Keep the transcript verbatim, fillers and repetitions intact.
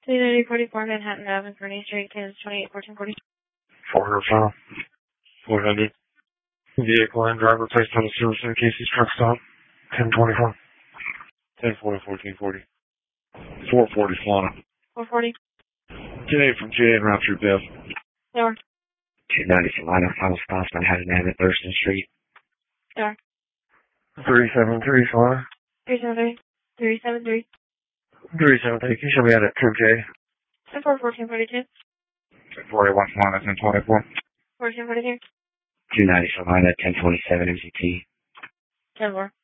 two ninety forty-four Manhattan Avenue, Kearney Street, Kansas twenty-eight fourteen forty. four hundred file. four hundred. Vehicle and driver placed on the service in Casey's truck stop. ten twenty-four. ten forty, fourteen forty. four forty, Solana. four forty. ten eight from J and route through Bev. Door. two ninety Solana, final stops Manhattan Avenue, Thurston Street. Door. three seven three, Solana. three seven three. three seven three. three seven three. Can you show me out at Trip J? ten four fourteen forty-two. forty-one, Solana, ten twenty-four. fourteen forty-two. two ninety Solana, ten twenty-seven M C T. ten four.